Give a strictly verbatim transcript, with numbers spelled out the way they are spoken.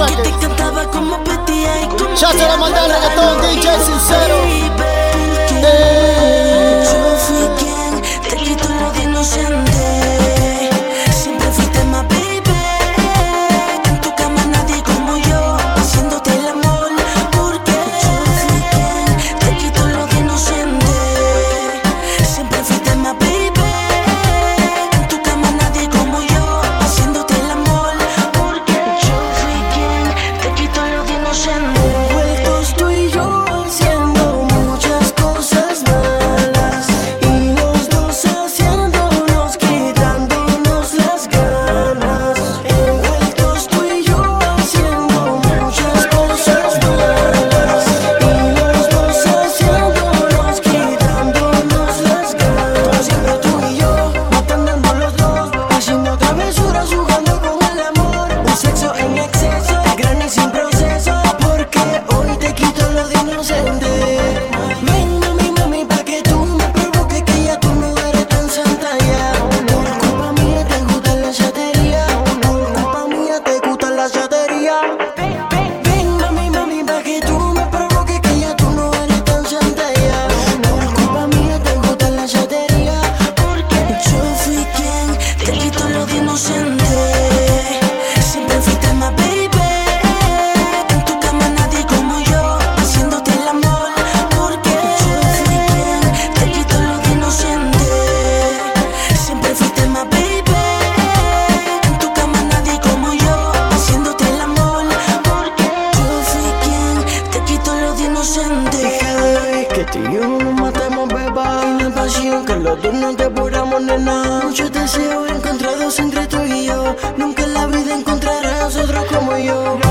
Que te cantaba como Petía y como ya te la mandé al reggaetón, D J Sincero. Eh. Yo fui quien te quitó lo de inocente. Siempre fuiste más baby. En tu cama nadie como yo, haciéndote el amor. Porque yo fui quien te quitó lo de inocente. Siempre fuiste más baby. En tu cama nadie como yo, haciéndote el amor. Porque yo fui quien te quitó lo de inocente. Envueltos tú y yo haciendo muchas cosas malas, y los dos haciéndonos, quitándonos las ganas. Envueltos tú y yo haciendo muchas cosas malas, y los dos haciéndonos, quitándonos las ganas. Siempre tú y yo, matándonos los dos, haciendo travesuras, jugando con el amor. Un sexo en exceso, gran y sin proceso, porque hoy te quito lo de inocente. Ven mami, mami, pa' que tú me provoques, que ya tú no eres tan santa ya. Por culpa mía te gusta la chatería, por culpa mía te gusta la chatería. Ven mami, mami, pa' que tú me provoques, que ya tú no eres tan santa ya. Por culpa mía te gusta la chatería, porque yo fui quien te quitó lo de inocente. Siempre fuiste más baby. En tu cama nadie como yo, haciéndote el amor. Porque yo fui quien te quitó lo de inocente. Siempre fuiste más baby. En tu cama nadie como yo, haciéndote el amor. Porque yo fui quien te quitó lo de inocente. Cada vez que tú y yo nos matamos, beba, hay una pasión que los dos nos devoramos, nena. Muchos deseos encontrados entre tú y yo. Nunca en la vida encontrarás otro como yo.